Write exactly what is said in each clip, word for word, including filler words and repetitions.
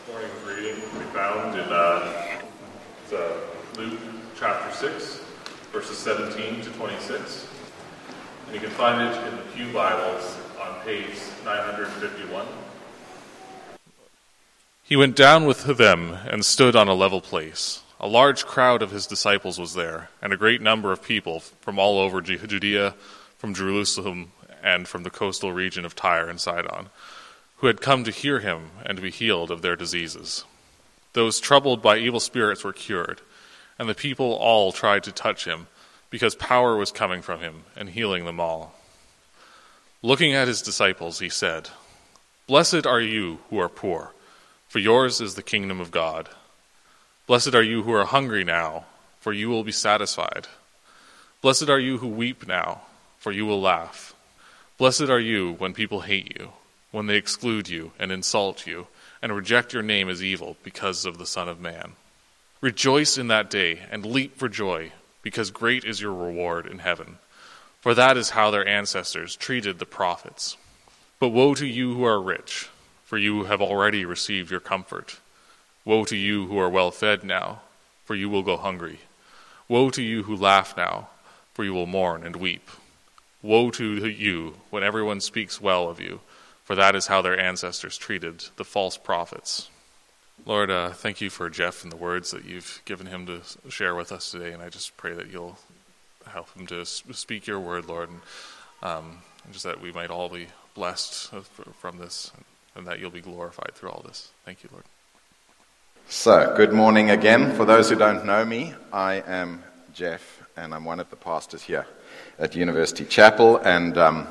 Morning's reading can be found in uh, uh, Luke chapter six, verses seventeen to twenty-six. And you can find it in the Pew Bibles on page nine hundred fifty-one. He went down with them and stood on a level place. A large crowd of his disciples was there, and a great number of people from all over Judea, from Jerusalem, and from the coastal region of Tyre and Sidon, who had come to hear him and to be healed of their diseases. Those troubled by evil spirits were cured, and the people all tried to touch him, because power was coming from him and healing them all. Looking at his disciples, he said, "Blessed are you who are poor, for yours is the kingdom of God. Blessed are you who are hungry now, for you will be satisfied. Blessed are you who weep now, for you will laugh. Blessed are you when people hate you, when they exclude you and insult you, and reject your name as evil because of the Son of Man. Rejoice in that day and leap for joy, because great is your reward in heaven. For that is how their ancestors treated the prophets. But woe to you who are rich, for you have already received your comfort. Woe to you who are well fed now, for you will go hungry. Woe to you who laugh now, for you will mourn and weep. Woe to you when everyone speaks well of you, for that is how their ancestors treated the false prophets." Lord, uh, thank you for Jeff and the words that you've given him to share with us today, and I just pray that you'll help him to speak your word, Lord, and um, just that we might all be blessed from this, and that you'll be glorified through all this. Thank you, Lord. So, good morning again. For those who don't know me, I am Jeff, and I'm one of the pastors here at University Chapel, and um,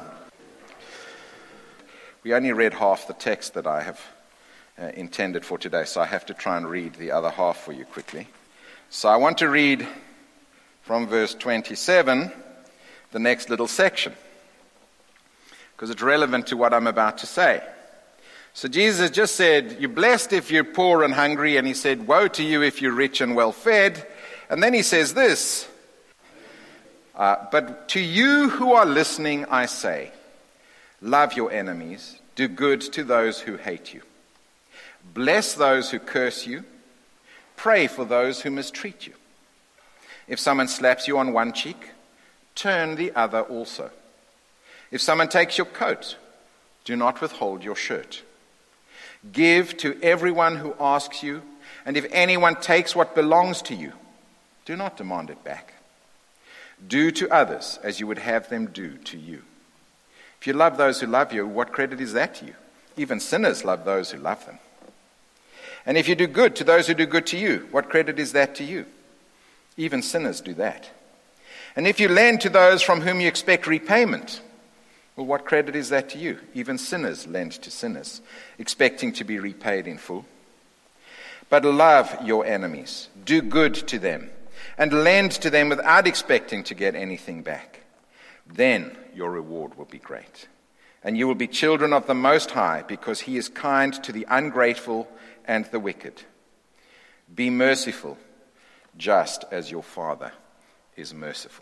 we only read half the text that I have uh, intended for today, so I have to try and read the other half for you quickly. So I want to read from verse twenty-seven, the next little section, because it's relevant to what I'm about to say. So Jesus just said, "You're blessed if you're poor and hungry," and he said, "Woe to you if you're rich and well fed." And then he says this, uh, "But to you who are listening, I say, love your enemies, do good to those who hate you. Bless those who curse you, pray for those who mistreat you. If someone slaps you on one cheek, turn the other also. If someone takes your coat, do not withhold your shirt. Give to everyone who asks you, and if anyone takes what belongs to you, do not demand it back. Do to others as you would have them do to you. If you love those who love you, what credit is that to you? Even sinners love those who love them. And if you do good to those who do good to you, what credit is that to you? Even sinners do that. And if you lend to those from whom you expect repayment, well, what credit is that to you? Even sinners lend to sinners, expecting to be repaid in full. But love your enemies, do good to them, and lend to them without expecting to get anything back. Then your reward will be great, and you will be children of the Most High, because he is kind to the ungrateful and the wicked. Be merciful, just as your Father is merciful."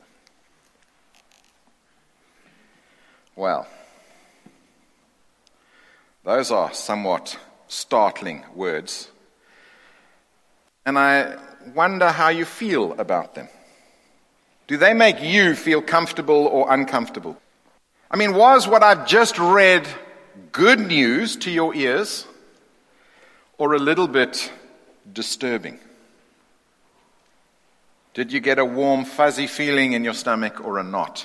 Well, those are somewhat startling words, and I wonder how you feel about them. Do they make you feel comfortable or uncomfortable? I mean, was what I've just read good news to your ears, or a little bit disturbing? Did you get a warm, fuzzy feeling in your stomach or a knot?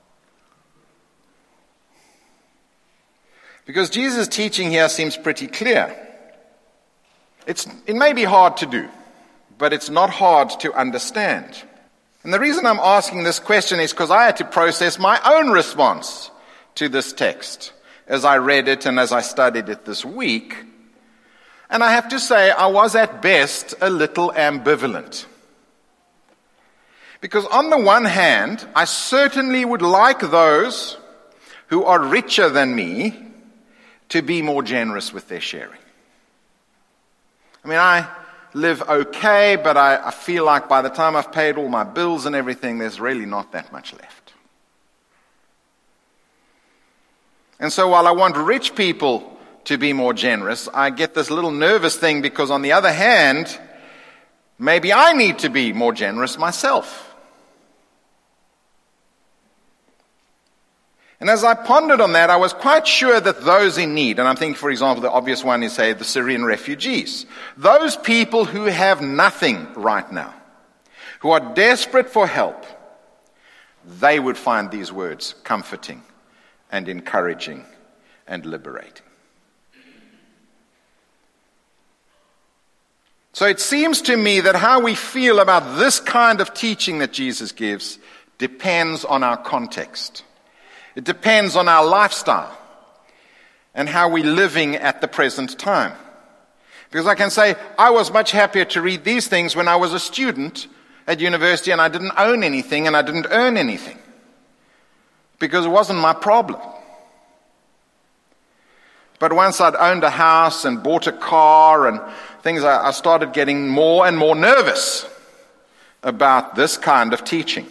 Because Jesus' teaching here seems pretty clear. It's, it may be hard to do, but it's not hard to understand. And the reason I'm asking this question is because I had to process my own response to this text as I read it and as I studied it this week. And I have to say, I was at best a little ambivalent. Because on the one hand, I certainly would like those who are richer than me to be more generous with their sharing. I mean, I live okay, but I, I feel like by the time I've paid all my bills and everything, there's really not that much left. And so while I want rich people to be more generous, I get this little nervous thing because on the other hand, maybe I need to be more generous myself. And as I pondered on that, I was quite sure that those in need, and I'm thinking, for example, the obvious one is, say, the Syrian refugees, those people who have nothing right now, who are desperate for help, they would find these words comforting and encouraging and liberating. So it seems to me that how we feel about this kind of teaching that Jesus gives depends on our context. It depends on our lifestyle and how we're living at the present time. Because I can say, I was much happier to read these things when I was a student at university and I didn't own anything and I didn't earn anything. Because it wasn't my problem. But once I'd owned a house and bought a car and things, I started getting more and more nervous about this kind of teaching.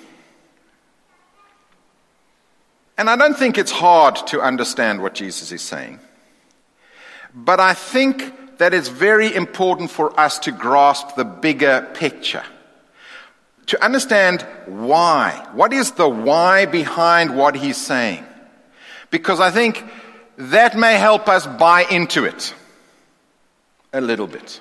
And I don't think it's hard to understand what Jesus is saying. But I think that it's very important for us to grasp the bigger picture. To understand why. What is the why behind what he's saying? Because I think that may help us buy into it a little bit.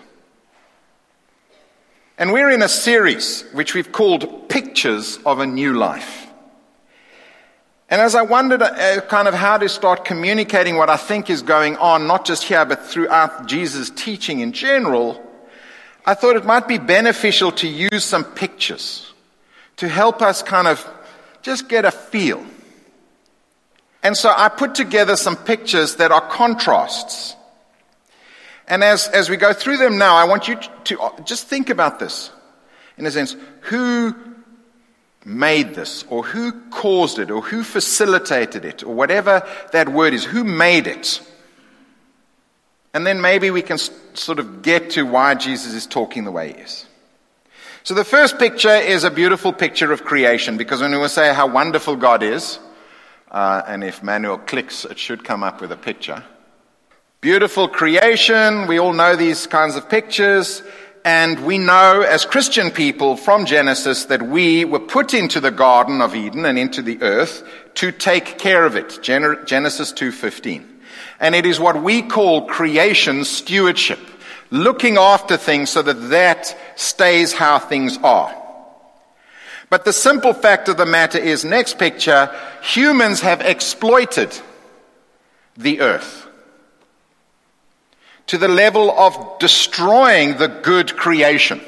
And we're in a series which we've called Pictures of a New Life. And as I wondered uh, kind of how to start communicating what I think is going on, not just here, but throughout Jesus' teaching in general, I thought it might be beneficial to use some pictures to help us kind of just get a feel. And so I put together some pictures that are contrasts. And as, as we go through them now, I want you to just think about this. In a sense, who made this, or who caused it, or who facilitated it, or whatever that word is, who made it? And then maybe we can sort of get to why Jesus is talking the way he is. So the first picture is a beautiful picture of creation, because when we say how wonderful God is, uh, and if Manuel clicks, it should come up with a picture. Beautiful creation, we all know these kinds of pictures, and we know as Christian people from Genesis that we were put into the Garden of Eden and into the earth to take care of it. Genesis two fifteen. And it is what we call creation stewardship, looking after things so that that stays how things are. But the simple fact of the matter is, next picture, humans have exploited the earth to the level of destroying the good creation.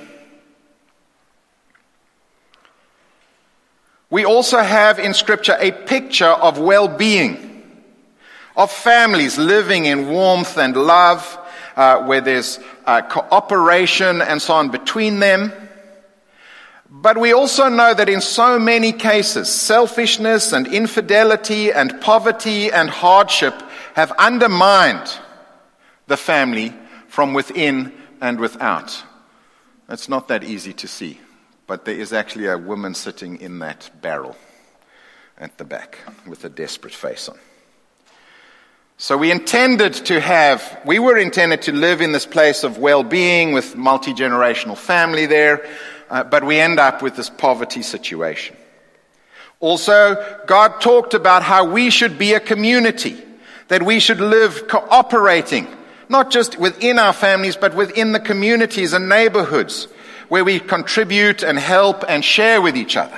We also have in Scripture a picture of well-being, of families living in warmth and love, uh, where there's uh, cooperation and so on between them. But we also know that in so many cases, selfishness and infidelity and poverty and hardship have undermined the family from within and without. It's not that easy to see, but there is actually a woman sitting in that barrel at the back with a desperate face on. So we intended to have, we were intended to live in this place of well-being with multi-generational family there, uh, but we end up with this poverty situation. Also, God talked about how we should be a community, that we should live cooperating, not just within our families, but within the communities and neighborhoods where we contribute and help and share with each other.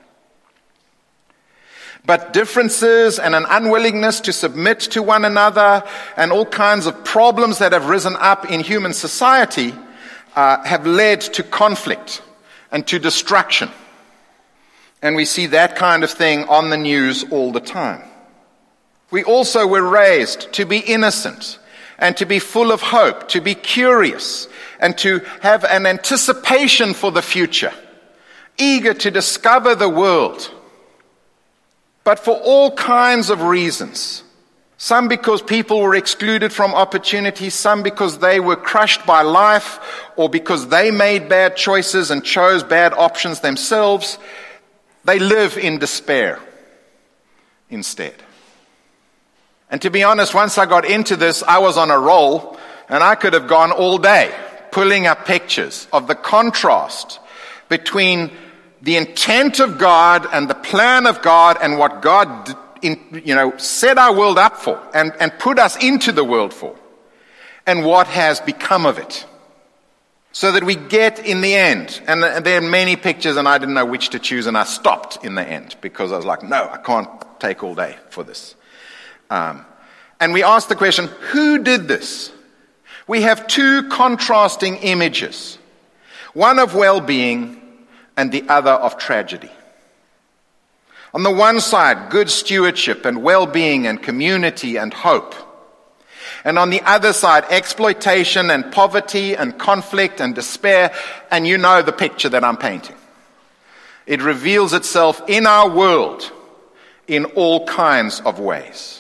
But differences and an unwillingness to submit to one another and all kinds of problems that have risen up in human society uh, have led to conflict and to destruction. And we see that kind of thing on the news all the time. We also were raised to be innocent and to be full of hope, to be curious, and to have an anticipation for the future, eager to discover the world. But for all kinds of reasons, some because people were excluded from opportunities, some because they were crushed by life, or because they made bad choices and chose bad options themselves, they live in despair instead. And to be honest, once I got into this, I was on a roll, and I could have gone all day pulling up pictures of the contrast between the intent of God and the plan of God and what God, in, you know, set our world up for and, and put us into the world for, and what has become of it. So that we get in the end, and there are many pictures and I didn't know which to choose, and I stopped in the end because I was like, no, I can't take all day for this. Um, and we asked the question, who did this? We have two contrasting images, one of well-being and the other of tragedy. On the one side, good stewardship and well-being and community and hope. And on the other side, exploitation and poverty and conflict and despair. And you know the picture that I'm painting. It reveals itself in our world in all kinds of ways.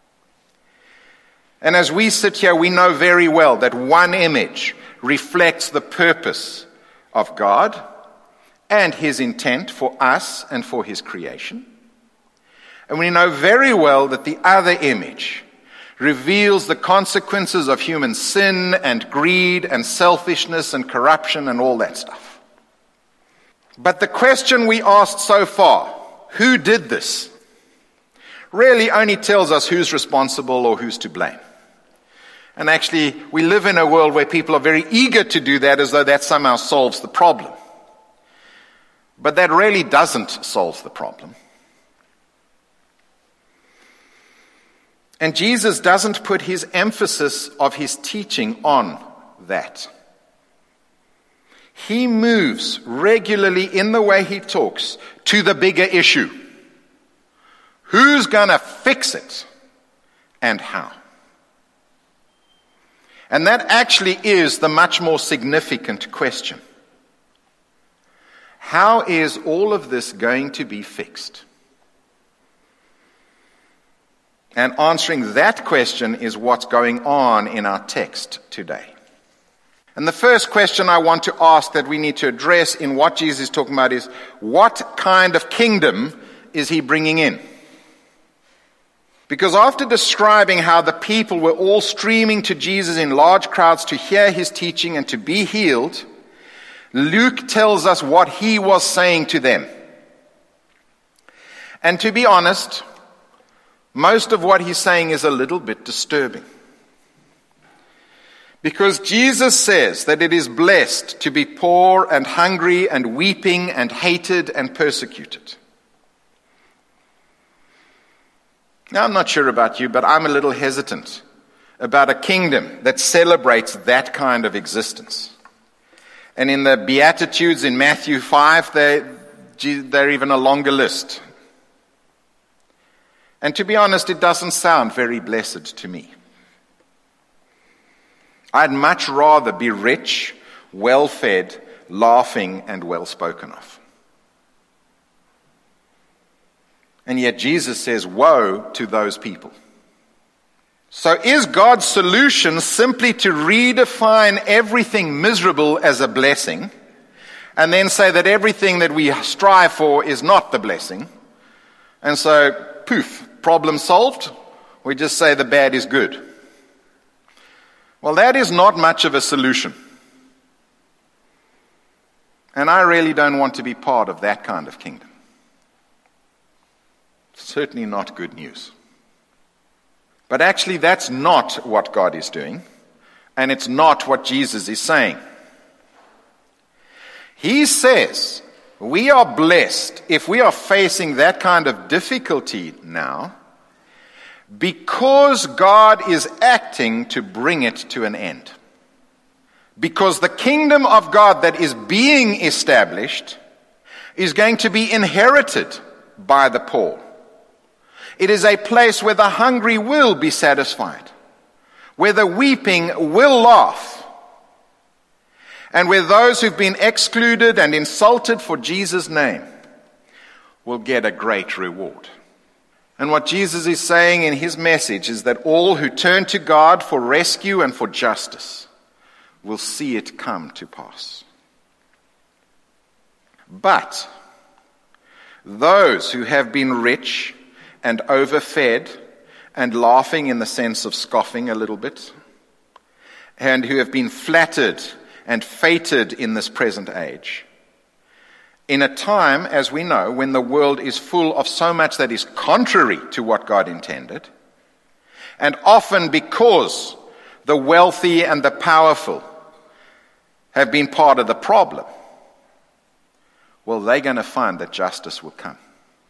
And as we sit here, we know very well that one image reflects the purpose of God and his intent for us and for his creation. And we know very well that the other image reveals the consequences of human sin and greed and selfishness and corruption and all that stuff. But the question we asked so far, who did this, really only tells us who's responsible or who's to blame. And actually, we live in a world where people are very eager to do that as though that somehow solves the problem. But that really doesn't solve the problem. And Jesus doesn't put his emphasis of his teaching on that. He moves regularly in the way he talks to the bigger issue. Who's going to fix it and how? And that actually is the much more significant question. How is all of this going to be fixed? And answering that question is what's going on in our text today. And the first question I want to ask that we need to address in what Jesus is talking about is, what kind of kingdom is he bringing in? Because after describing how the people were all streaming to Jesus in large crowds to hear his teaching and to be healed, Luke tells us what he was saying to them. And to be honest, most of what he's saying is a little bit disturbing. Because Jesus says that it is blessed to be poor and hungry and weeping and hated and persecuted. Now, I'm not sure about you, but I'm a little hesitant about a kingdom that celebrates that kind of existence. And in the Beatitudes in Matthew five, they're, they're even a longer list. And to be honest, it doesn't sound very blessed to me. I'd much rather be rich, well-fed, laughing, and well-spoken of. And yet Jesus says, woe to those people. So is God's solution simply to redefine everything miserable as a blessing, and then say that everything that we strive for is not the blessing? And so, poof, problem solved. We just say the bad is good. Well, that is not much of a solution. And I really don't want to be part of that kind of kingdom. Certainly not good news. But actually, that's not what God is doing, and it's not what Jesus is saying. He says we are blessed if we are facing that kind of difficulty now, because God is acting to bring it to an end. Because the kingdom of God that is being established is going to be inherited by the poor. It is a place where the hungry will be satisfied, where the weeping will laugh, and where those who've been excluded and insulted for Jesus' name will get a great reward. And what Jesus is saying in his message is that all who turn to God for rescue and for justice will see it come to pass. But those who have been rich and overfed and laughing in the sense of scoffing a little bit, and who have been flattered and feted in this present age, in a time, as we know, when the world is full of so much that is contrary to what God intended, and often because the wealthy and the powerful have been part of the problem, well, they're going to find that justice will come.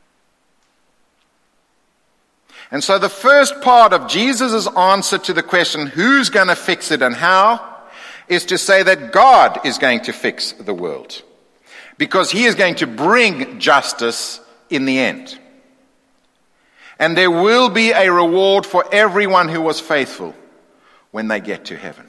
And so the first part of Jesus' answer to the question, who's going to fix it and how, is to say that God is going to fix the world, because he is going to bring justice in the end. And there will be a reward for everyone who was faithful when they get to heaven.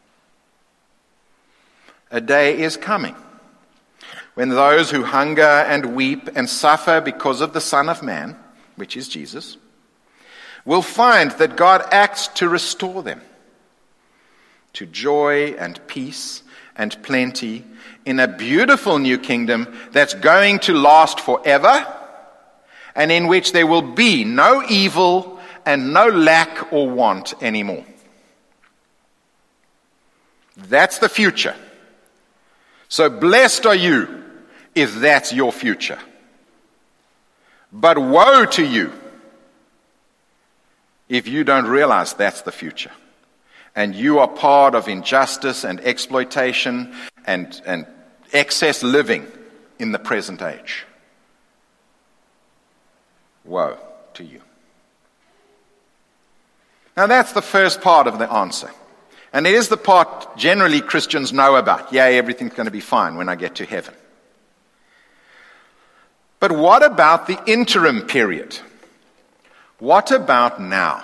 A day is coming when those who hunger and weep and suffer because of the Son of Man, which is Jesus, will find that God acts to restore them to joy and peace and plenty in a beautiful new kingdom that's going to last forever, and in which there will be no evil and no lack or want anymore. That's the future. So blessed are you if that's your future. But woe to you if you don't realize that's the future, and you are part of injustice and exploitation and, and excess living in the present age. Woe to you. Now that's the first part of the answer. And it is the part generally Christians know about. Yeah, everything's going to be fine when I get to heaven. But what about the interim period? What about now?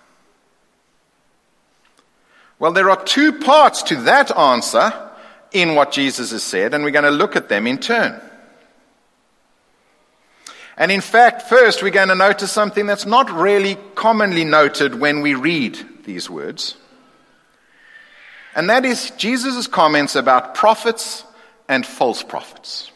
Well, there are two parts to that answer in what Jesus has said, and we're going to look at them in turn. And in fact, first we're going to notice something that's not really commonly noted when we read these words. And that is Jesus' comments about prophets and false prophets.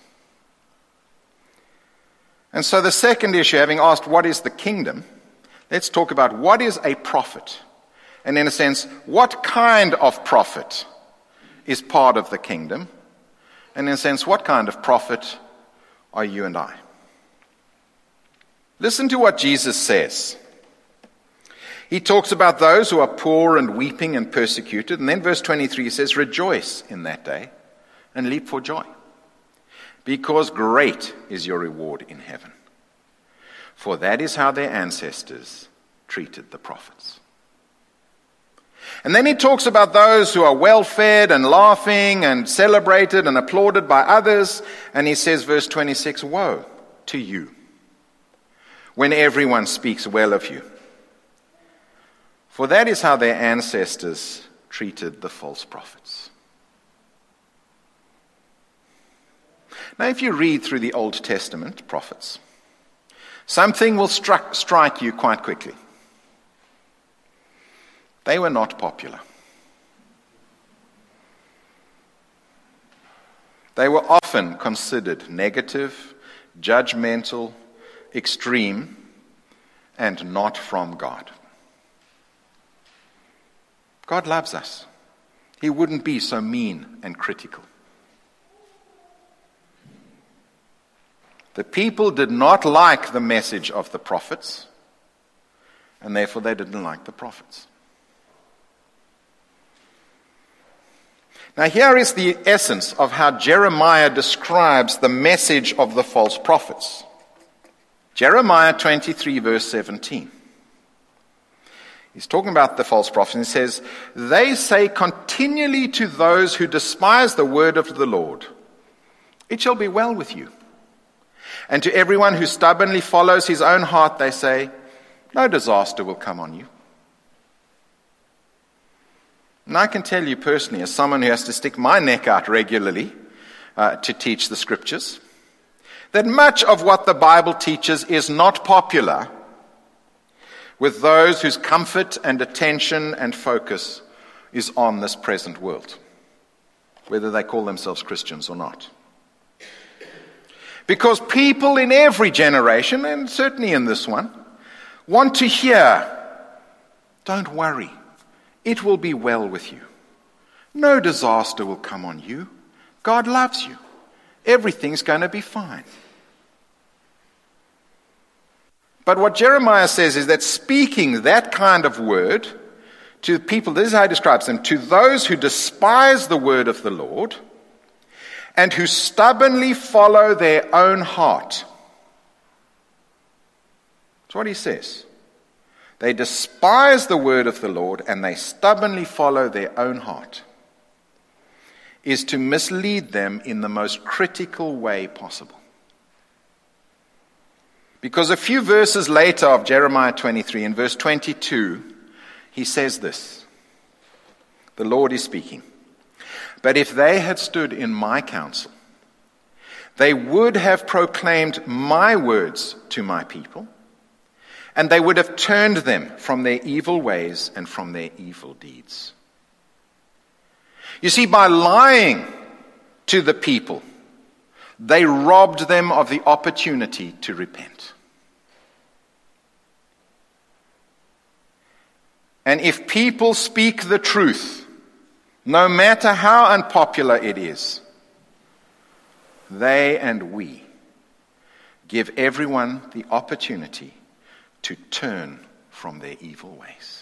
And so the second issue, having asked what is the kingdom, let's talk about what is a prophet. And in a sense, what kind of prophet is part of the kingdom? And in a sense, what kind of prophet are you and I? Listen to what Jesus says. He talks about those who are poor and weeping and persecuted. And then verse twenty-three says, rejoice in that day and leap for joy, because great is your reward in heaven. For that is how their ancestors treated the prophets. And then he talks about those who are well-fed and laughing and celebrated and applauded by others. And he says, verse twenty-six, woe to you when everyone speaks well of you. For that is how their ancestors treated the false prophets. Now, if you read through the Old Testament prophets, something will struck, strike you quite quickly. They were not popular. They were often considered negative, judgmental, extreme, and not from God. God loves us. He wouldn't be so mean and critical. The people did not like the message of the prophets, and therefore they didn't like the prophets. Now here is the essence of how Jeremiah describes the message of the false prophets. Jeremiah twenty-three, verse seventeen. He's talking about the false prophets, and he says, they say continually to those who despise the word of the Lord, it shall be well with you. And to everyone who stubbornly follows his own heart, they say, no disaster will come on you. And I can tell you personally, as someone who has to stick my neck out regularly uh, to teach the scriptures, that much of what the Bible teaches is not popular with those whose comfort and attention and focus is on this present world, whether they call themselves Christians or not. Because people in every generation, and certainly in this one, want to hear Don't worry. It will be well with you. No disaster will come on you. God loves you. Everything's going to be fine. But what Jeremiah says is that speaking that kind of word to people, this is how he describes them, to those who despise the word of the Lord and who stubbornly follow their own heart. That's what he says. They despise the word of the Lord and they stubbornly follow their own heart, is to mislead them in the most critical way possible. Because a few verses later of Jeremiah twenty-three, in verse twenty-two, he says this. The Lord is speaking. But if they had stood in my counsel, they would have proclaimed my words to my people, and they would have turned them from their evil ways and from their evil deeds. You see, by lying to the people, they robbed them of the opportunity to repent. And if people speak the truth, no matter how unpopular it is, they and we give everyone the opportunity to turn from their evil ways.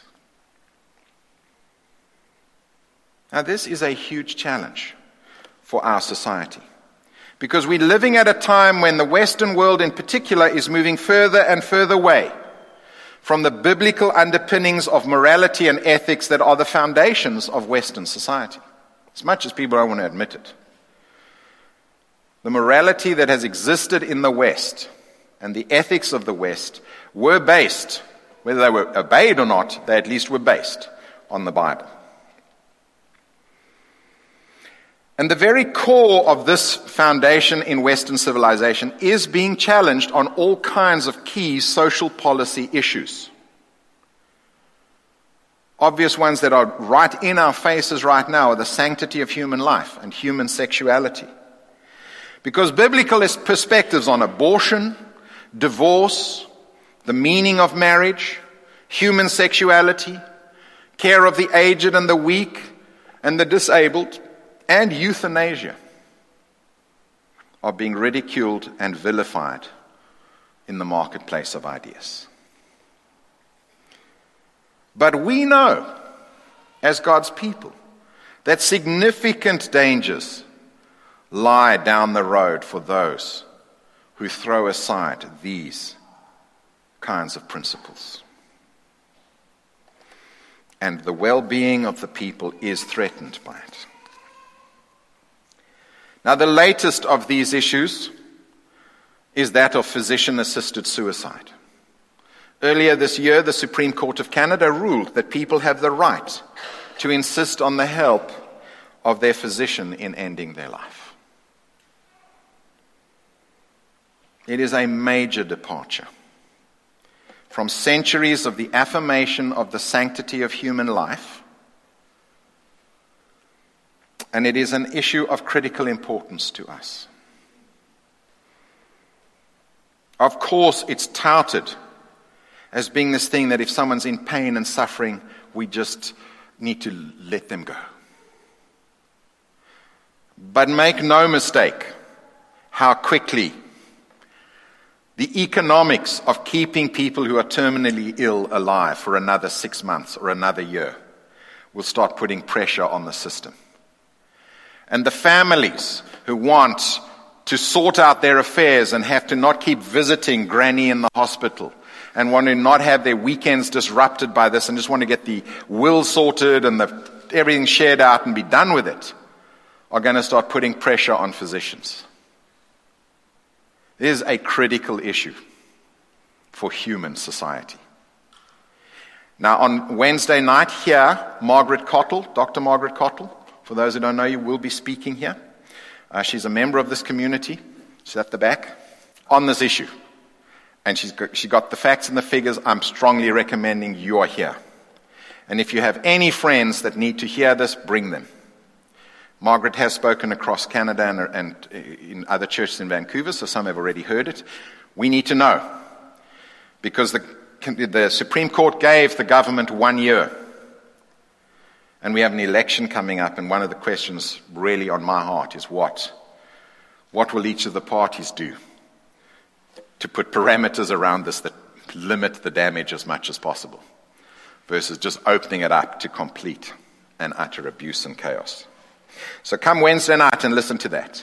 Now, this is a huge challenge for our society, because we're living at a time when the Western world in particular is moving further and further away from the biblical underpinnings of morality and ethics that are the foundations of Western society, as much as people don't want to admit it. The morality that has existed in the West and the ethics of the West were based, whether they were obeyed or not, they at least were based on the Bible. And the very core of this foundation in Western civilization is being challenged on all kinds of key social policy issues. Obvious ones that are right in our faces right now are the sanctity of human life and human sexuality. Because biblical perspectives on abortion, divorce, the meaning of marriage, human sexuality, care of the aged and the weak and the disabled, and euthanasia are being ridiculed and vilified in the marketplace of ideas. But we know, as God's people, that significant dangers lie down the road for those who throw aside these kinds of principles. And the well-being of the people is threatened by it. Now, the latest of these issues is that of physician-assisted suicide. Earlier this year, the Supreme Court of Canada ruled that people have the right to insist on the help of their physician in ending their life. It is a major departure from centuries of the affirmation of the sanctity of human life, and it is an issue of critical importance to us. Of course, it's touted as being this thing that if someone's in pain and suffering, we just need to let them go. But make no mistake how quickly the economics of keeping people who are terminally ill alive for another six months or another year will start putting pressure on the system. And the families who want to sort out their affairs and have to not keep visiting granny in the hospital and want to not have their weekends disrupted by this and just want to get the will sorted and the, everything shared out and be done with it, are going to start putting pressure on physicians. It is a critical issue for human society. Now, on Wednesday night here, Margaret Cottle, Doctor Margaret Cottle, for those who don't know you, will be speaking here. Uh, she's a member of this community. She's at the back on this issue. And she's got, she got the facts and the figures. I'm strongly recommending you are here. And if you have any friends that need to hear this, bring them. Margaret has spoken across Canada and, and in other churches in Vancouver, so some have already heard it. We need to know. Because the the Supreme Court gave the government one year. And we have an election coming up, and one of the questions really on my heart is what? What will each of the parties do to put parameters around this that limit the damage as much as possible, versus just opening it up to complete and utter abuse and chaos? So come Wednesday night and listen to that.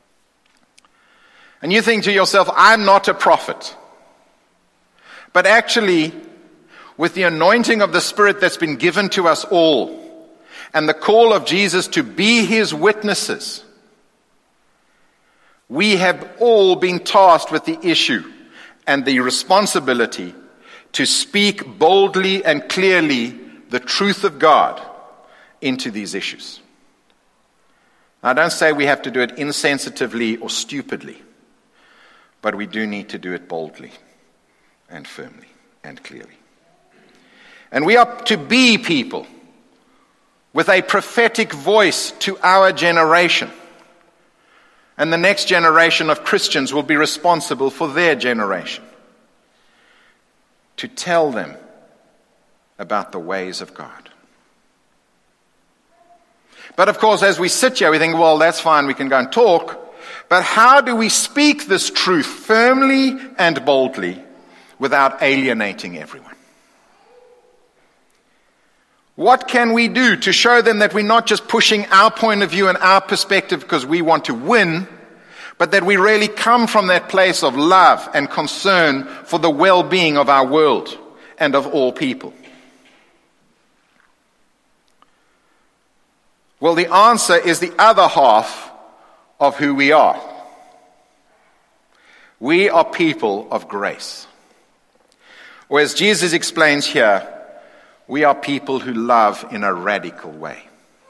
And you think to yourself, I'm not a prophet. But actually, with the anointing of the Spirit that's been given to us all, and the call of Jesus to be his witnesses, we have all been tasked with the issue and the responsibility to speak boldly and clearly the truth of God into these issues. Now, I don't say we have to do it insensitively or stupidly, but we do need to do it boldly and firmly and clearly. And we are to be people with a prophetic voice to our generation. And the next generation of Christians will be responsible for their generation, to tell them about the ways of God. But of course, as we sit here, we think, well, that's fine, we can go and talk. But how do we speak this truth firmly and boldly without alienating everyone? What can we do to show them that we're not just pushing our point of view and our perspective because we want to win, but that we really come from that place of love and concern for the well-being of our world and of all people? Well, the answer is the other half of who we are. We are people of grace. Or as Jesus explains here, we are people who love in a radical way.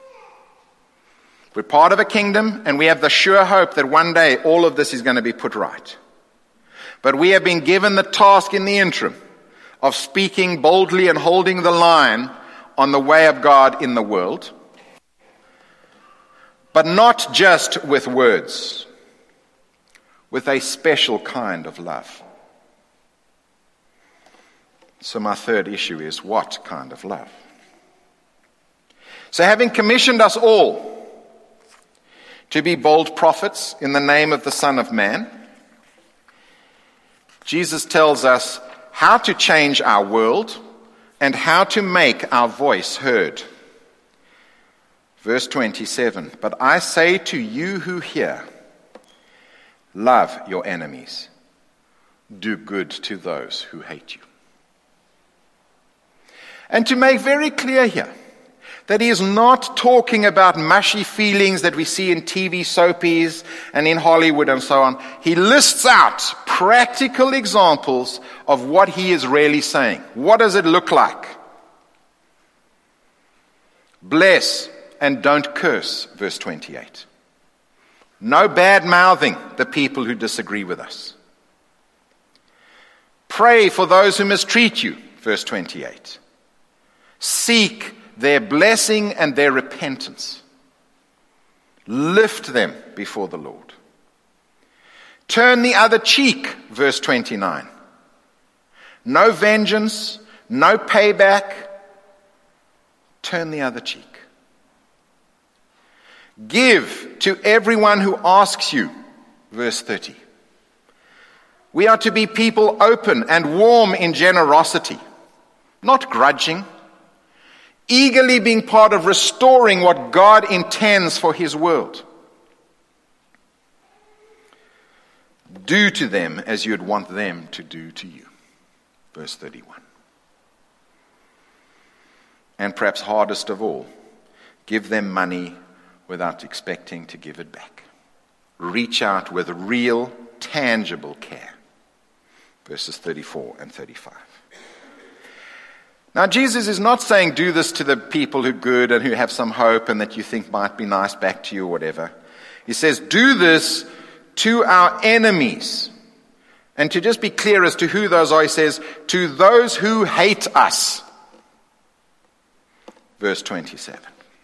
We're part of a kingdom, and we have the sure hope that one day all of this is going to be put right. But we have been given the task in the interim of speaking boldly and holding the line on the way of God in the world, but not just with words, with a special kind of love. So my third issue is, what kind of love? So having commissioned us all to be bold prophets in the name of the Son of Man, Jesus tells us how to change our world and how to make our voice heard. Verse twenty-seven, but I say to you who hear, love your enemies, do good to those who hate you. And to make very clear here that he is not talking about mushy feelings that we see in T V soapies and in Hollywood and so on. He lists out practical examples of what he is really saying. What does it look like? Bless and don't curse, verse twenty-eight. No bad-mouthing the people who disagree with us. Pray for those who mistreat you, verse twenty-eight. Seek their blessing and their repentance. Lift them before the Lord. Turn the other cheek, verse twenty-nine. No vengeance, no payback. Turn the other cheek. Give to everyone who asks you, verse thirty. We are to be people open and warm in generosity, not grudging, eagerly being part of restoring what God intends for his world. Do to them as you'd want them to do to you. Verse thirty-one. And perhaps hardest of all, give them money without expecting to give it back. Reach out with real, tangible care. Verses thirty-four and thirty-five. Now, Jesus is not saying do this to the people who are good and who have some hope and that you think might be nice back to you or whatever. He says do this to our enemies. And to just be clear as to who those are, he says, to those who hate us. Verse twenty-seven.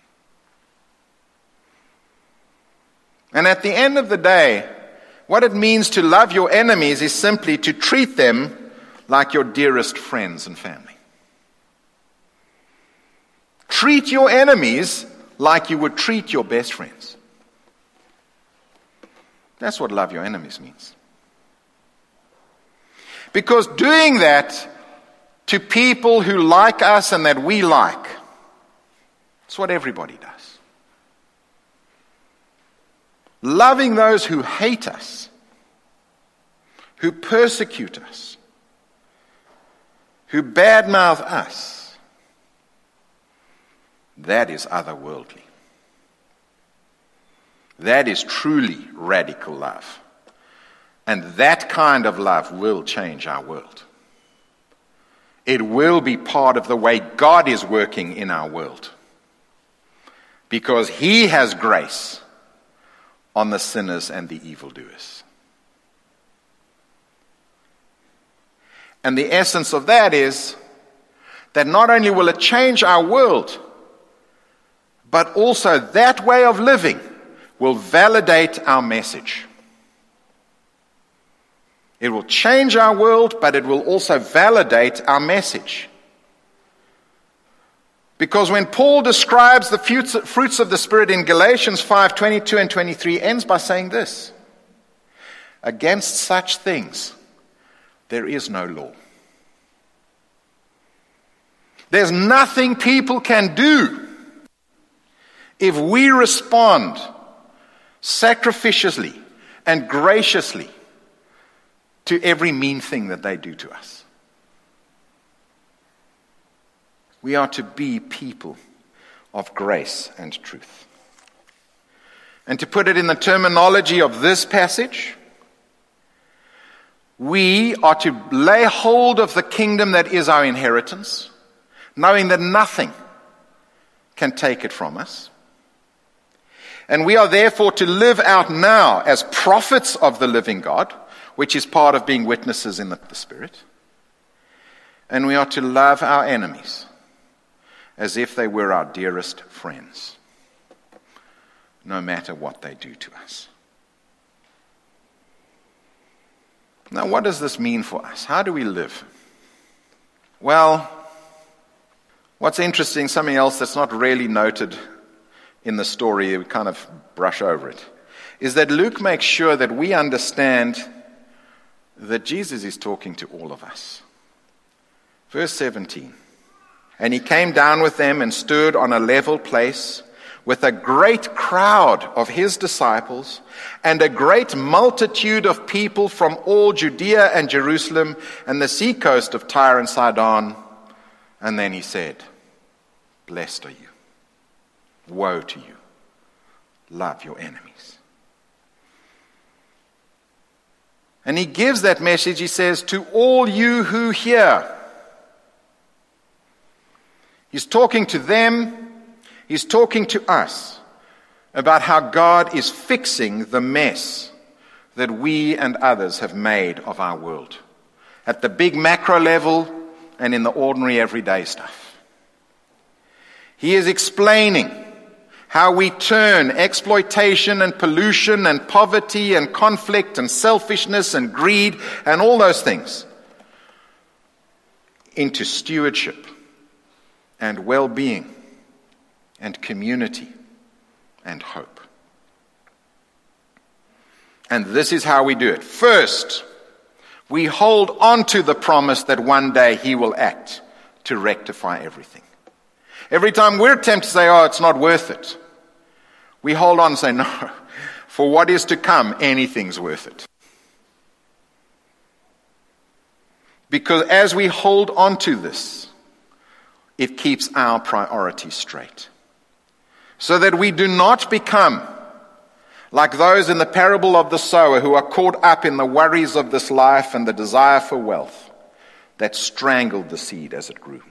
And at the end of the day, what it means to love your enemies is simply to treat them like your dearest friends and family. Treat your enemies like you would treat your best friends. That's what love your enemies means. Because doing that to people who like us and that we like, it's what everybody does. Loving those who hate us, who persecute us, who badmouth us, that is otherworldly. That is truly radical love. And that kind of love will change our world. It will be part of the way God is working in our world. Because He has grace on the sinners and the evildoers. And the essence of that is that not only will it change our world, but also that way of living will validate our message. It will change our world, but it will also validate our message. Because when Paul describes the fruits of the Spirit in Galatians five twenty-two and twenty-three, ends by saying this: against such things there is no law. There's nothing people can do if we respond sacrificially and graciously to every mean thing that they do to us. We are to be people of grace and truth. And to put it in the terminology of this passage, we are to lay hold of the kingdom that is our inheritance, knowing that nothing can take it from us. And we are therefore to live out now as prophets of the living God, which is part of being witnesses in the Spirit. And we are to love our enemies as if they were our dearest friends, no matter what they do to us. Now, what does this mean for us? How do we live? Well, what's interesting, something else that's not really noted in the story, we kind of brush over it, is that Luke makes sure that we understand that Jesus is talking to all of us. Verse seventeen. And he came down with them and stood on a level place with a great crowd of his disciples and a great multitude of people from all Judea and Jerusalem and the seacoast of Tyre and Sidon. And then he said, blessed are you. Woe to you. Love your enemies. And he gives that message, he says, to all you who hear. He's talking to them, he's talking to us about how God is fixing the mess that we and others have made of our world, at the big macro level and in the ordinary everyday stuff. He is explaining how we turn exploitation and pollution and poverty and conflict and selfishness and greed and all those things into stewardship and well-being and community and hope. And this is how we do it. First, we hold on to the promise that one day he will act to rectify everything. Every time we're tempted to say, oh, it's not worth it, we hold on and say, no, for what is to come, anything's worth it. Because as we hold on to this, it keeps our priorities straight. So that we do not become like those in the parable of the sower who are caught up in the worries of this life and the desire for wealth that strangled the seed as it grew.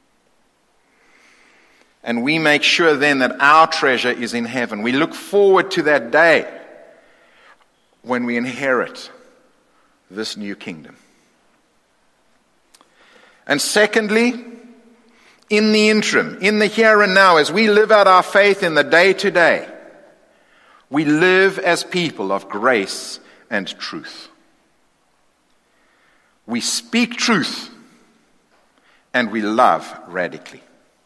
And we make sure then that our treasure is in heaven. We look forward to that day when we inherit this new kingdom. And secondly, in the interim, in the here and now, as we live out our faith in the day-to-day, we live as people of grace and truth. We speak truth, and we love radically.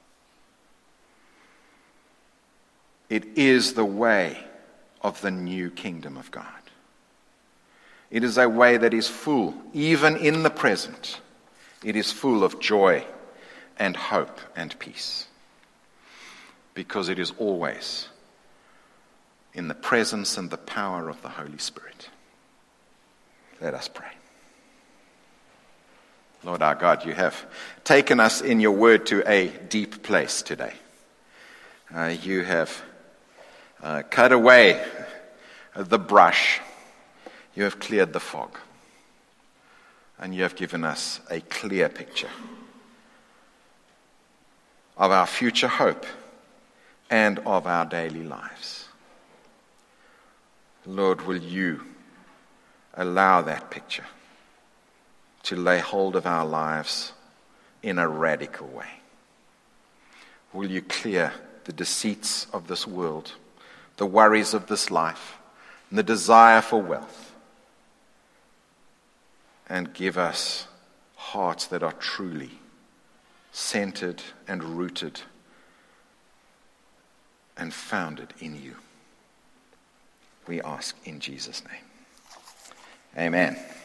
It is the way of the new kingdom of God. It is a way that is full, even in the present, it is full of joy and hope and peace. Because it is always in the presence and the power of the Holy Spirit. Let us pray. Lord our God, you have taken us in your word to a deep place today. Uh, you have uh, cut away the brush. You have cleared the fog. And you have given us a clear picture of our future hope and of our daily lives. Lord, will you allow that picture to lay hold of our lives in a radical way? Will you clear the deceits of this world, the worries of this life, and the desire for wealth, and give us hearts that are truly centered and rooted and founded in you? We ask in Jesus' name. Amen.